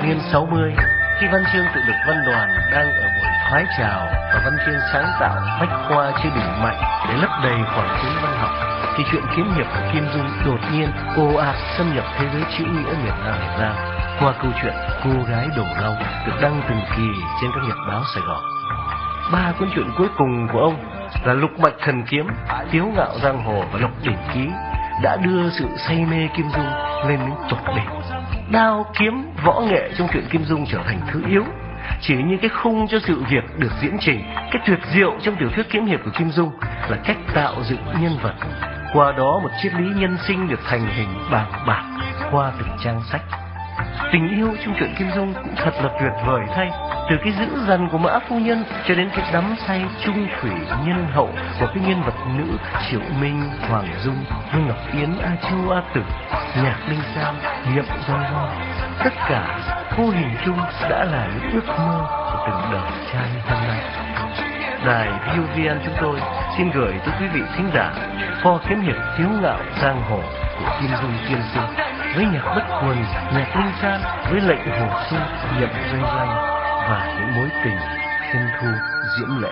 niên 60, khi văn chương tự lực văn đoàn đang ở buổi thoái trào và văn chương sáng tạo bách khoa chưa đủ mạnh để lấp đầy khoảng trống văn học, thì chuyện kiếm hiệp của Kim Dung đột nhiên ồ ạt xâm nhập thế giới chữ nghĩa miền Nam Việt Nam qua câu chuyện Cô gái Đồ Long được đăng từng kỳ trên các nhật báo Sài Gòn. 3 cuốn truyện cuối cùng của ông là Lục Mạch Thần Kiếm, Tiếu Ngạo Giang Hồ và Lộc Đỉnh Ký đã đưa sự say mê Kim Dung lên đến tột đỉnh. Đao kiếm võ nghệ trong truyện Kim Dung trở thành thứ yếu, chỉ như cái khung cho sự việc được diễn trình. Cái tuyệt diệu trong tiểu thuyết kiếm hiệp của Kim Dung là cách tạo dựng nhân vật, qua đó một triết lý nhân sinh được thành hình bàng bạc qua từng trang sách. Tình yêu trong truyện Kim Dung cũng thật là tuyệt vời thay, từ cái dữ dằn của Mã Phu Nhân cho đến cái đắm say trung thủy nhân hậu của cái nhân vật nữ Triệu Minh, Hoàng Dung, Vương Ngọc Yến, A Châu, A Tử, Nhạc Linh San, Nhậm Doanh Doanh. Tất cả vô hình chung đã là những ước mơ của từng đời trai hôm nay. Đài VOVN chúng tôi xin gửi tới quý vị thính giả kho kiếm hiệp Tiếu Ngạo Giang Hồ của Kim Dung tiên sinh, với nhạc bất quần, Nhạc Linh San, với lệnh hồ sung, Nhậm Doanh Doanh và những mối tình Thiên Thu diễm lệ.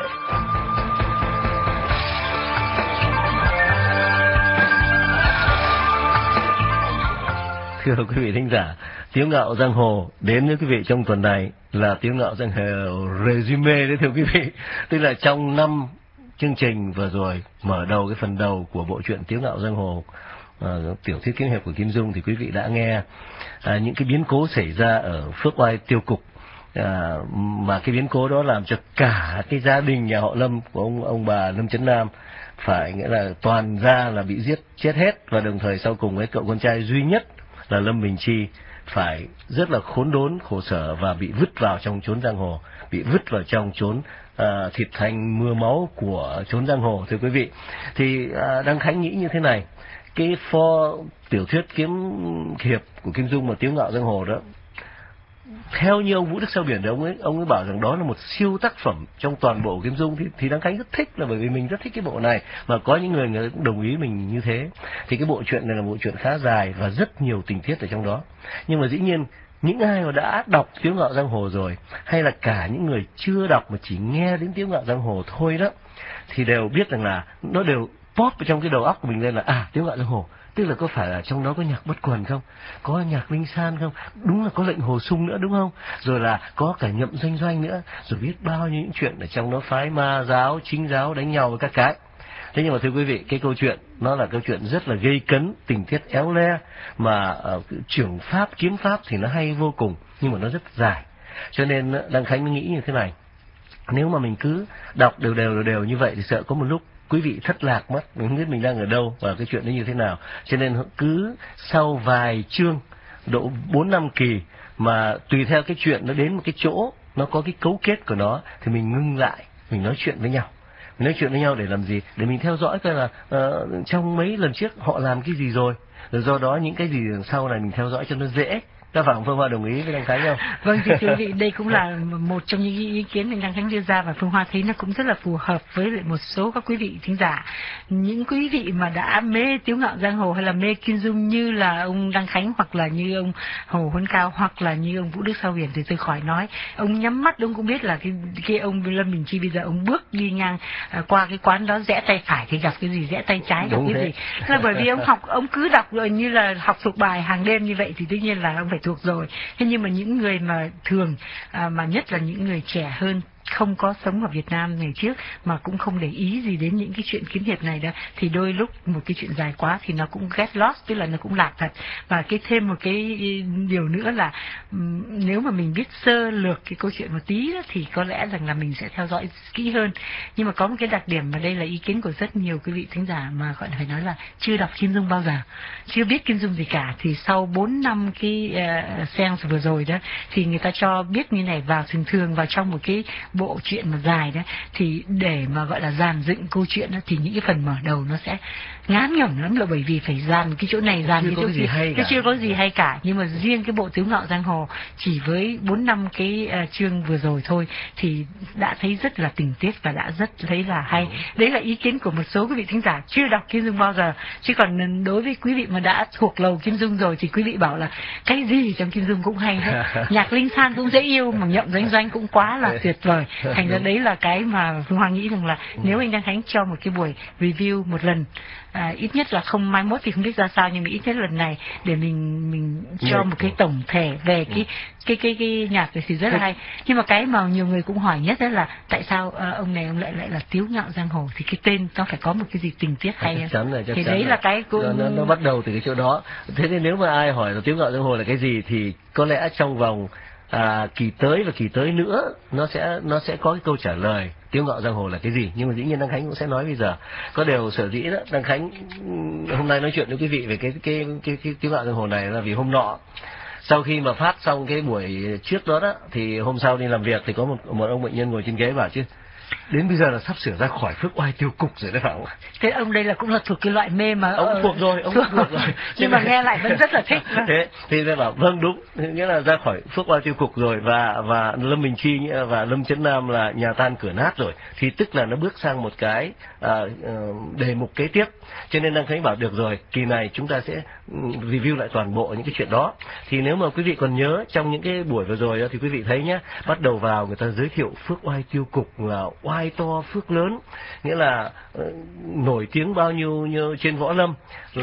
Thưa quý vị thính giả, Tiếu Ngạo Giang Hồ đến với quý vị trong tuần này là Tiếu Ngạo Giang Hồ resume đấy thưa quý vị. Tức là trong 5 chương trình vừa rồi mở đầu cái phần đầu của bộ truyện Tiếu Ngạo Giang Hồ, tiểu thuyết kiếm hiệp của Kim Dung, thì quý vị đã nghe những cái biến cố xảy ra ở Phước Oai Tiêu Cục, mà cái biến cố đó làm cho cả cái gia đình nhà họ Lâm của ông bà Lâm Chấn Nam phải nghĩa là toàn gia là bị giết chết hết, và đồng thời sau cùng với cậu con trai duy nhất là Lâm Bình Chi phải rất là khốn đốn khổ sở và bị vứt vào trong chốn giang hồ, bị vứt vào trong chốn thịt thanh mưa máu của chốn giang hồ. Thưa quý vị, thì Đăng Khánh nghĩ như thế này: cái tiểu thuyết kiếm hiệp của Kim Dung mà Tiếu Ngạo Giang Hồ đó, theo như ông Vũ Đức Sao Biển thì ông ấy bảo rằng đó là một siêu tác phẩm trong toàn bộ Kim Dung, thì Đăng Khánh rất thích, là bởi vì mình rất thích cái bộ này, mà có những người cũng đồng ý mình như thế. Thì cái bộ truyện này là bộ truyện khá dài và rất nhiều tình tiết ở trong đó, nhưng mà dĩ nhiên những ai mà đã đọc Tiếu Ngạo Giang Hồ rồi, hay là cả những người chưa đọc mà chỉ nghe đến Tiếu Ngạo Giang Hồ thôi đó, thì đều biết rằng là nó đều pop vào trong cái đầu óc của mình lên là Tiếu Ngạo Giang Hồ tức là có phải là trong đó có Nhạc Bất Quần không, có Nhạc Linh San không, đúng là có lệnh Hồ Sung nữa đúng không, rồi là có cả Nhậm Doanh Doanh nữa, rồi biết bao nhiêu những chuyện ở trong đó phái ma giáo chính giáo đánh nhau với các cái. Thế nhưng mà thưa quý vị, cái câu chuyện nó là câu chuyện rất là gây cấn, tình tiết éo le, mà trưởng pháp kiếm pháp thì nó hay vô cùng, nhưng mà nó rất dài. Cho nên Đăng Khánh nghĩ như thế này: nếu mà mình cứ đọc đều như vậy thì sợ có một lúc quý vị thất lạc mất, mình không biết mình đang ở đâu và cái chuyện đó như thế nào. Cho nên cứ sau vài chương, độ 4-5 kỳ, mà tùy theo cái chuyện nó đến một cái chỗ nó có cái cấu kết của nó, thì mình ngưng lại, mình nói chuyện với nhau. Mình nói chuyện với nhau để làm gì? Để mình theo dõi coi là trong mấy lần trước họ làm cái gì rồi do đó những cái gì sau này mình theo dõi cho nó dễ. Các bạn Phương Hoa đồng ý với Đăng Khánh không? Vâng, thì quý vị, đây cũng là một trong những ý kiến mình Đăng Khánh đưa ra, và Phương Hoa thấy nó cũng rất là phù hợp với lại một số các quý vị thính giả. Những quý vị mà đã mê Tiếu Ngạo Giang Hồ hay là mê Kim Dung như là ông Đăng Khánh, hoặc là như ông Hồ Huấn Cao, hoặc là như ông Vũ Đức Sao Huyền, thì tôi khỏi nói. Ông nhắm mắt ông cũng biết là cái ông Lâm Bình Chi bây giờ ông bước đi ngang qua cái quán đó, rẽ tay phải thì gặp cái gì, rẽ tay trái gặp cái gì. Là bởi vì ông cứ đọc rồi như là học thuộc bài hàng đêm như vậy, thì tất nhiên là ông phải thuộc rồi. Thế nhưng mà những người mà thường mà nhất là những người trẻ hơn, không có sống ở Việt Nam ngày trước mà cũng không để ý gì đến những cái chuyện kiếm hiệp này đó, thì đôi lúc một cái chuyện dài quá thì nó cũng get lost, tức là nó cũng lạc thật. Và thêm một cái điều nữa là nếu mà mình biết sơ lược cái câu chuyện một tí đó, thì có lẽ rằng là mình sẽ theo dõi kỹ hơn. Nhưng mà có một cái đặc điểm, mà đây là ý kiến của rất nhiều quý vị thính giả mà gọi phải nói là chưa đọc Kim Dung bao giờ, chưa biết Kim Dung gì cả, thì sau 4 năm cái seance vừa rồi đó, thì người ta cho biết như này, vào thường vào trong một cái bộ truyện mà dài đó, thì để mà gọi là dàn dựng câu chuyện đó, thì những cái phần mở đầu nó sẽ ngán ngẩm lắm, là bởi vì phải dàn cái chỗ này, dàn cái chỗ kia, nó chưa có gì hay cả. Nhưng mà riêng cái bộ Tiếu Ngạo Giang Hồ chỉ với 4-5 cái chương vừa rồi thôi thì đã thấy rất là tình tiết và đã rất thấy là hay. Đấy là ý kiến của một số quý vị thính giả chưa đọc Kim Dung bao giờ, chứ còn đối với quý vị mà đã thuộc lầu Kim Dung rồi thì quý vị bảo là cái gì trong Kim Dung cũng hay hết. Nhạc Linh San cũng dễ yêu, mà Nhậm Doanh Doanh cũng quá là tuyệt vời. Thành ra đấy là cái mà Phương Hoa nghĩ rằng là nếu anh Đăng Khánh cho một cái buổi review một lần, ít nhất là không mai mốt thì không biết ra sao, nhưng mà ít nhất lần này để mình cho một cái tổng thể về cái nhạc này thì rất là hay. Nhưng mà cái mà nhiều người cũng hỏi nhất đó là tại sao ông này ông lại là Tiếu Ngạo Giang Hồ, thì cái tên nó phải có một cái gì tình tiết hay. Chắc chắn rồi, thì đấy là cái nó bắt đầu từ cái chỗ đó. Thế nên nếu mà ai hỏi là Tiếu Ngạo Giang Hồ là cái gì thì có lẽ trong vòng kỳ tới và kỳ tới nữa nó sẽ có cái câu trả lời Tiếu Ngạo Giang Hồ là cái gì. Nhưng mà dĩ nhiên Đăng Khánh cũng sẽ nói bây giờ. Có điều sở dĩ đó Đăng Khánh hôm nay nói chuyện với quý vị về cái Tiếu Ngạo Giang Hồ này là vì hôm nọ sau khi mà phát xong cái buổi trước đó thì hôm sau đi làm việc thì có một ông bệnh nhân ngồi trên ghế bảo chứ đến bây giờ là sắp sửa ra khỏi phước oai tiêu cục rồi đấy, phải không? Thế ông đây là cũng là thuộc cái loại mê mà ông thuộc rồi, ông thuộc rồi. Nhưng mà nghe lại vẫn rất là thích. Thế thì tôi bảo vâng đúng, nghĩa là ra khỏi phước oai tiêu cục rồi, và Lâm Bình Chi và Lâm Chấn Nam là nhà tan cửa nát rồi, thì tức là nó bước sang một cái đề mục kế tiếp. Cho nên Đăng Khánh bảo được rồi, kỳ này chúng ta sẽ review lại toàn bộ những cái chuyện đó. Thì nếu mà quý vị còn nhớ trong những cái buổi vừa rồi đó, thì quý vị thấy nhé, bắt đầu vào người ta giới thiệu phước oai tiêu cục là oai to phước lớn, nghĩa là nổi tiếng bao nhiêu như trên võ lâm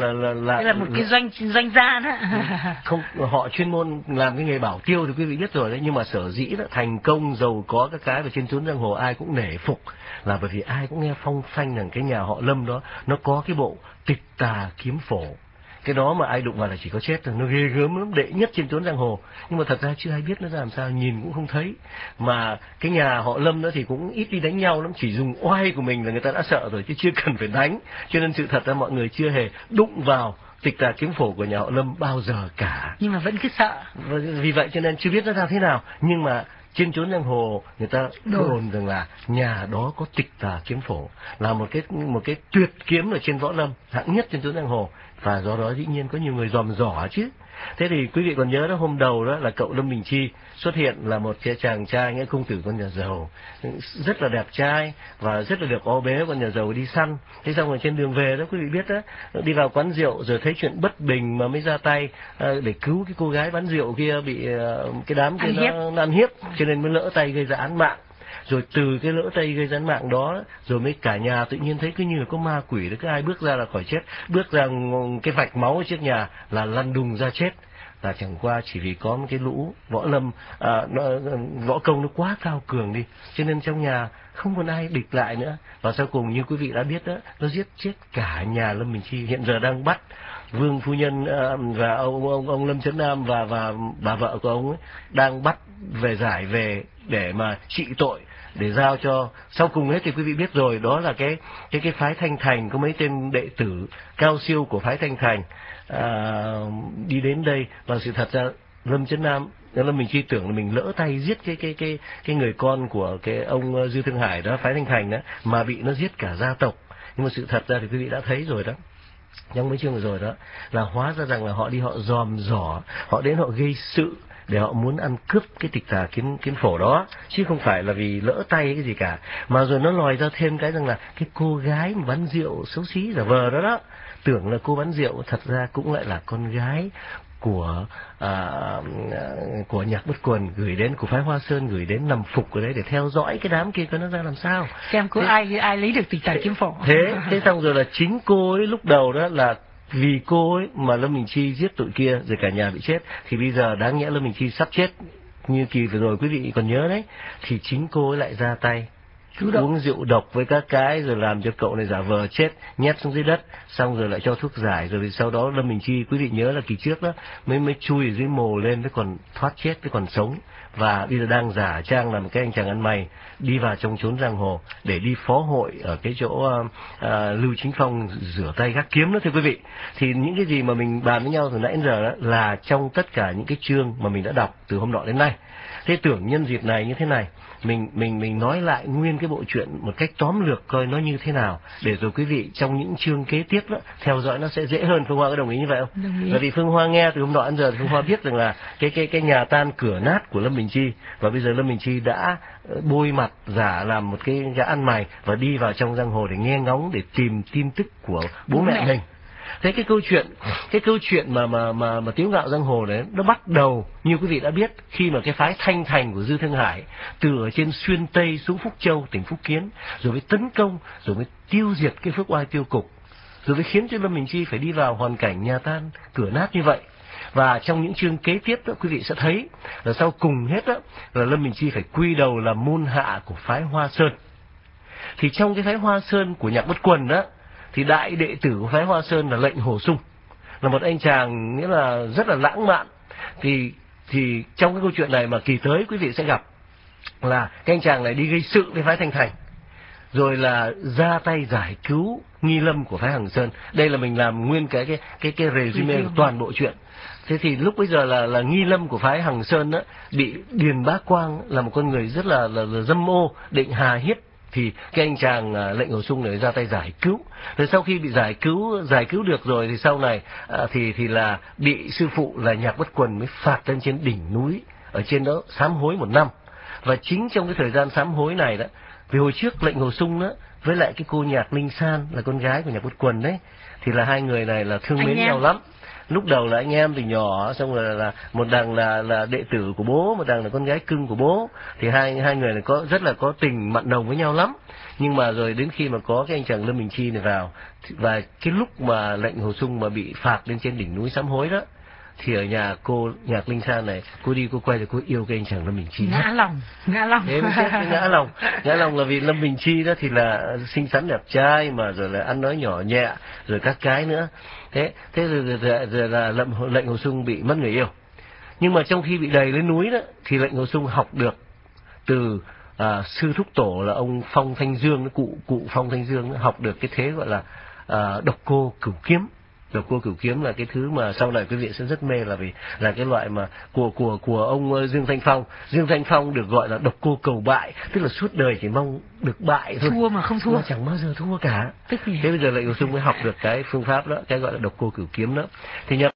là một cái doanh gia đó. Không, họ chuyên môn làm cái nghề bảo tiêu thì quý vị biết rồi đấy, nhưng mà sở dĩ đó thành công giàu có các cái và trên chốn giang hồ ai cũng nể phục là bởi vì ai cũng nghe phong phanh rằng cái nhà họ Lâm đó nó có cái bộ tịch tà kiếm phổ. Cái đó mà ai đụng vào là chỉ có chết thôi, nó ghê gớm lắm, đệ nhất trên chốn giang hồ. Nhưng mà thật ra chưa ai biết nó ra làm sao, nhìn cũng không thấy. Mà cái nhà họ Lâm đó thì cũng ít đi đánh nhau lắm, chỉ dùng oai của mình là người ta đã sợ rồi chứ chưa cần phải đánh. Cho nên sự thật ra mọi người chưa hề đụng vào tịch tà kiếm phổ của nhà họ Lâm bao giờ cả. Nhưng mà vẫn cứ sợ. Vì vậy cho nên chưa biết nó ra thế nào. Nhưng mà trên chốn giang hồ người ta đồn rằng là nhà đó có tịch tà kiếm phổ, là một cái tuyệt kiếm ở trên võ lâm, hạng nhất trên chốn giang hồ, và do đó dĩ nhiên có nhiều người dòm dỏ chứ. Thế thì quý vị còn nhớ đó, hôm đầu đó là cậu Lâm Bình Chi xuất hiện là một cái chàng trai nghĩa công tử con nhà giàu, rất là đẹp trai và rất là được ó bế con nhà giàu đi săn. Thế xong rồi trên đường về đó quý vị biết đó, đi vào quán rượu rồi thấy chuyện bất bình mà mới ra tay để cứu cái cô gái bán rượu kia bị cái đám kia nó ăn hiếp, cho nên mới lỡ tay gây ra án mạng. Rồi từ cái lỡ tay gây ra án mạng đó rồi mới cả nhà tự nhiên thấy cứ như là có ma quỷ đấy, cứ ai bước ra là khỏi chết, bước ra cái vạch máu ở trước nhà là lăn đùng ra chết. Là chẳng qua chỉ vì có một cái lũ võ lâm võ công nó quá cao cường đi, cho nên trong nhà không còn ai địch lại nữa. Và sau cùng như quý vị đã biết đó, nó giết chết cả nhà Lâm Bình Chi. Hiện giờ đang bắt Vương phu nhân và ông Lâm Chấn Nam và bà vợ của ông ấy đang bắt về giải về để mà trị tội, để giao cho. Sau cùng hết thì quý vị biết rồi, đó là cái phái Thanh Thành, có mấy tên đệ tử cao siêu của phái Thanh Thành đi đến đây. Và sự thật ra Lâm Chấn Nam, Lâm Bình Chi tưởng là mình lỡ tay giết cái người con của cái ông Dư Thương Hải đó, phái Thanh Thành đó, mà bị nó giết cả gia tộc. Nhưng mà sự thật ra thì quý vị đã thấy rồi đó, trong mấy chương vừa rồi đó, là hóa ra rằng là họ đi họ dòm dỏ, họ đến họ gây sự để họ muốn ăn cướp cái tịch tà kiếm phổ đó, chứ không phải là vì lỡ tay cái gì cả. Mà rồi nó lòi ra thêm cái rằng là cái cô gái mà bán rượu xấu xí giả vờ đó, tưởng là cô bán rượu, thật ra cũng lại là con gái của Nhạc Bất Quần gửi đến, của phái Hoa Sơn gửi đến nằm phục ở đấy để theo dõi cái đám kia coi nó ra làm sao, xem có ai lấy được tịch tà kiếm phổ. Thế xong rồi là chính cô ấy lúc đầu đó là vì cô ấy mà Lâm Bình Chi giết tụi kia rồi cả nhà bị chết. Thì bây giờ đáng nhẽ Lâm Bình Chi sắp chết như kỳ vừa rồi quý vị còn nhớ đấy, thì chính cô ấy lại ra tay uống rượu độc với các cái rồi làm cho cậu này giả vờ chết, nhét xuống dưới đất, xong rồi lại cho thuốc giải. Rồi sau đó Lâm Bình Chi quý vị nhớ là kỳ trước đó mới chui ở dưới mồ lên, với còn thoát chết với còn sống, và bây giờ đang giả trang làm cái anh chàng ăn mày đi vào trong chốn giang hồ để đi phó hội ở cái chỗ Lưu Chính Phong rửa tay gác kiếm đó thưa quý vị. Thì những cái gì mà mình bàn với nhau từ nãy đến giờ đó là trong tất cả những cái chương mà mình đã đọc từ hôm nọ đến nay. Thế tưởng nhân dịp này như thế này mình nói lại nguyên cái bộ truyện một cách tóm lược coi nó như thế nào, để rồi quý vị trong những chương kế tiếp đó theo dõi nó sẽ dễ hơn. Phương Hoa có đồng ý như vậy không? Đồng ý. Bởi vì Phương Hoa nghe từ hôm nọ đến giờ Phương Hoa biết rằng là cái nhà tan cửa nát của Lâm Bình Chi, và bây giờ Lâm Bình Chi đã bôi mặt giả làm một cái gã ăn mày và đi vào trong giang hồ để nghe ngóng, để tìm tin tức của bố mẹ mình. Thế cái câu chuyện mà Tiếu Ngạo Giang Hồ đấy nó bắt đầu như quý vị đã biết khi mà cái phái Thanh Thành của Dư Thương Hải từ ở trên Xuyên Tây xuống Phúc Châu tỉnh Phúc Kiến, rồi mới tấn công, rồi mới tiêu diệt cái Phước Oai Tiêu Cục, rồi mới khiến cho Lâm Bình Chi phải đi vào hoàn cảnh nhà tan cửa nát như vậy. Và trong những chương kế tiếp đó quý vị sẽ thấy là sau cùng hết đó là Lâm Bình Chi phải quy đầu là môn hạ của phái Hoa Sơn. Thì trong cái phái Hoa Sơn của Nhạc Bất Quần đó thì đại đệ tử của phái Hoa Sơn là Lệnh Hồ Sung, là một anh chàng nghĩa là rất là lãng mạn. Thì trong cái câu chuyện này mà kỳ tới quý vị sẽ gặp là cái anh chàng này đi gây sự với phái Thanh Thành, rồi là ra tay giải cứu Nghi Lâm của phái Hằng Sơn. Đây là mình làm nguyên cái resume của toàn bộ chuyện. Thế thì lúc bây giờ là Nghi Lâm của phái Hằng Sơn đó bị Điền Bá Quang là một con người rất là dâm ô định hà hiếp, thì cái anh chàng Lệnh Hồ Sung này ra tay giải cứu. Rồi sau khi bị giải cứu được rồi thì sau này thì là bị sư phụ là Nhạc Bất Quần mới phạt lên trên đỉnh núi ở trên đó sám hối 1 năm. Và chính trong cái thời gian sám hối này đó, vì hồi trước Lệnh Hồ Sung đó với lại cái cô Nhạc Linh San là con gái của Nhạc Bất Quần đấy, thì là hai người này là thương mến nhau lắm. Lúc đầu là anh em từ nhỏ, xong rồi là một đằng là đệ tử của bố, một đằng là con gái cưng của bố, thì hai người này rất là có tình mặn nồng với nhau lắm. Nhưng mà rồi đến khi mà có cái anh chàng Lâm Bình Chi này vào, và cái lúc mà Lệnh Hồ Sung mà bị phạt lên trên đỉnh núi sám hối đó, thì ở nhà cô Nhạc Linh San này, cô đi cô quay rồi cô yêu cái anh chàng Lâm Bình Chi. Ngã lòng. Thế mới chết, ngã lòng là vì Lâm Bình Chi đó thì là xinh xắn đẹp trai, mà rồi là ăn nói nhỏ nhẹ, rồi các cái nữa. Thế rồi là Lệnh Hồ Sung bị mất người yêu. Nhưng mà trong khi bị đày lên núi đó thì Lệnh Hồ Sung học được từ sư thúc tổ là ông Phong Thanh Dương, cụ Phong Thanh Dương học được cái thế gọi là độc cô cửu kiếm. Độc cô cửu kiếm là cái thứ mà sau này quý vị sẽ rất mê, là vì là cái loại mà của ông Dương Thanh Phong. Dương Thanh Phong được gọi là độc cô cầu bại, tức là suốt đời chỉ mong được bại thôi, thua mà không thua, mà chẳng bao giờ thua cả. Thế bây giờ Lệnh Hồ Sung mới học được cái phương pháp đó, cái gọi là độc cô cửu kiếm đó. Thì